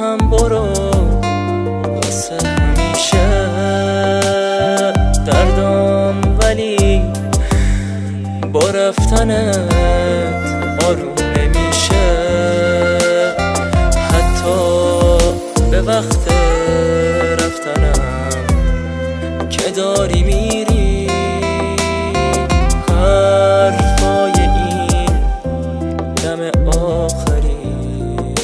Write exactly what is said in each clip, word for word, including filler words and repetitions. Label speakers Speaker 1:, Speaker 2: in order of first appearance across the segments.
Speaker 1: هم برو واسه همیشه. دردام ولی با رفتنت آروم نمیشه. حتی به وقت رفتنم که داری میری، حرفای این دم آخریت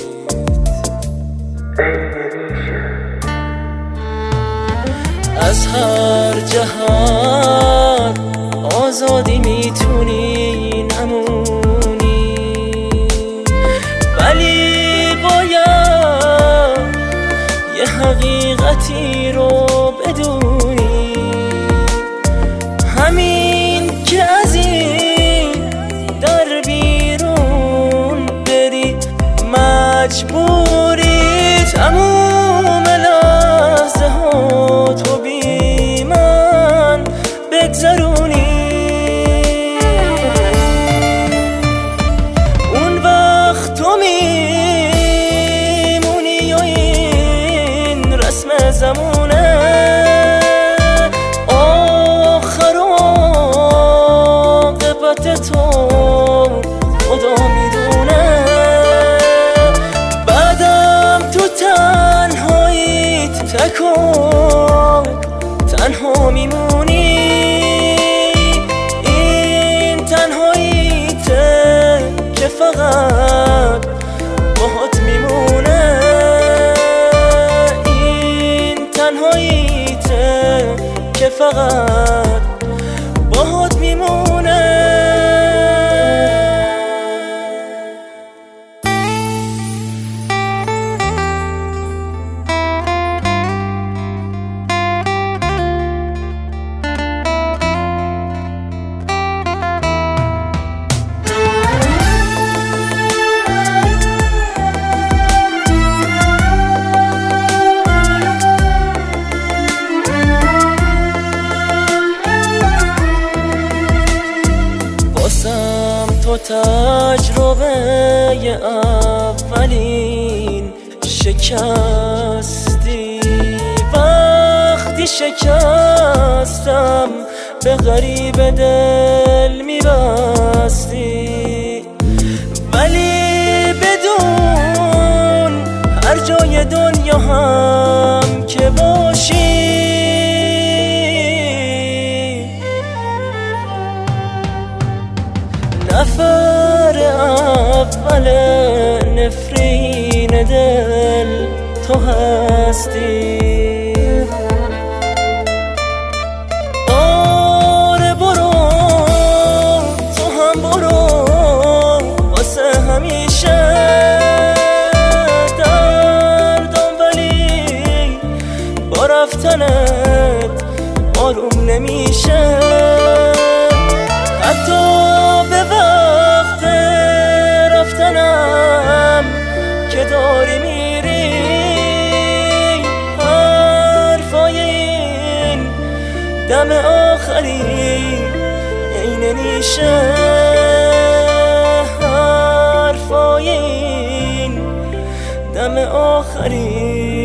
Speaker 1: از هر جهان آزادی میتونی نمونی، ولی باید یه حقیقتی رو بدونی. همین که از این در بیرون بری مجبوری تموم لحظه ها تو بی من بگذرونی. اون وقت تو میمونی و این رسم زمونه، آخر و عاقبت تو خدا میدونه. بعدم تو تنهاییت تک و تنها میمونی. این تنهاییته که فقط باهات میمونه. این تنهاییته که فقط باهات میمونه. تو تجربه اولین شکستی، وقتی شکستم به غریب دل میبستی. ولی بدون هر جای دنیا هم که باشی، نفر اول نفرین دل تو هستی. آره برو تو هم برو واسه همیشه. دردم ولی با رفتنت آروم نمیشه. حتی به وقت رفتنم که داری میری، حرفای این دم آخری عین نیشه. حرفای این دم آخری